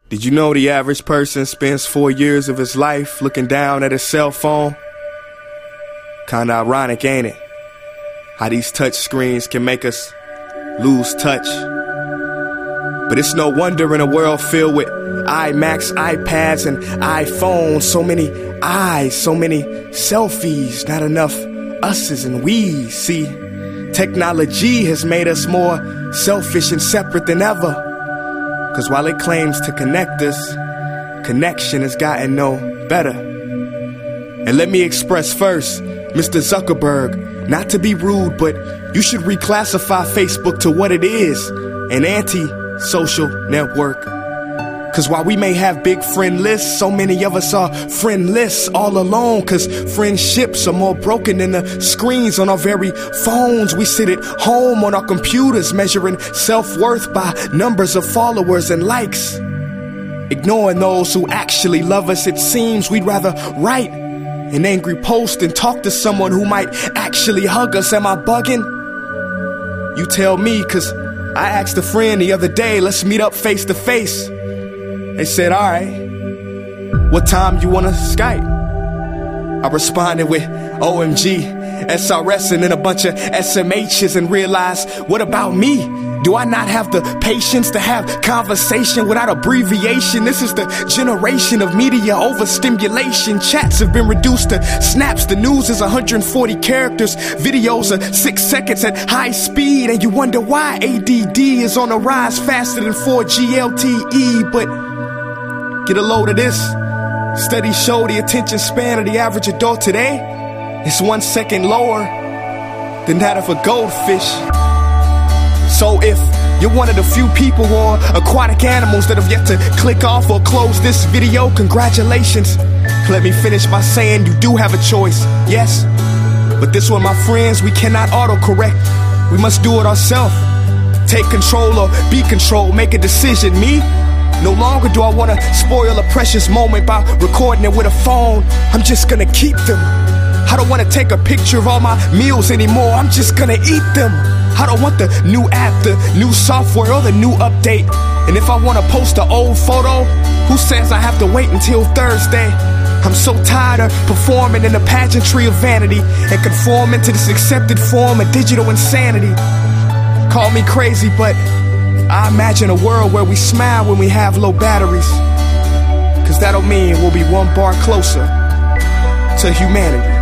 Did you know the average person spends 4 years of his life looking down at his cell phone? Kinda ironic, ain't it? How these touch screens can make us lose touch. But it's no wonder in a world filled with iMacs, iPads, and iPhones, so many eyes, so many selfies, not enough us's and we's. See, technology has made us more selfish and separate than ever. 'Cause while it claims to connect us, connection has gotten no better. And let me express first, Mr. Zuckerberg, not to be rude, but you should reclassify Facebook to what it is, an anti-social network. 'Cause while we may have big friend lists, so many of us are friendless all alone. 'Cause friendships are more broken than the screens on our very phones. We sit at home on our computers measuring self-worth by numbers of followers and likes. Ignoring those who actually love us, it seems we'd rather write an angry post and talk to someone who might actually hug us. Am I bugging? You tell me, 'cause I asked a friend the other day, let's meet up face to face. They said, alright, what time you wanna Skype? I responded with OMG, SRS, and then a bunch of SMHs and realized, what about me? Do I not have the patience to have conversation without abbreviation? This is the generation of media overstimulation. Chats have been reduced to snaps. The news is 140 characters. Videos are 6 seconds at high speed. And you wonder why ADD is on the rise faster than 4G LTE. But get a load of this. Studies show the attention span of the average adult today is 1 second lower than that of a goldfish. So if you're one of the few people or aquatic animals that have yet to click off or close this video, congratulations. Let me finish by saying you do have a choice, yes. But this one, my friends, we cannot autocorrect. We must do it ourselves. Take control or be controlled, make a decision. Me? No longer do I want to spoil a precious moment by recording it with a phone. I'm just gonna keep them. I don't want to take a picture of all my meals anymore. I'm just gonna eat them. I don't want the new app, the new software, or the new update. And if I want to post an old photo, who says I have to wait until Thursday? I'm so tired of performing in the pageantry of vanity and conforming to this accepted form of digital insanity. Call me crazy, but I imagine a world where we smile when we have low batteries. 'Cause that'll mean we'll be one bar closer to humanity.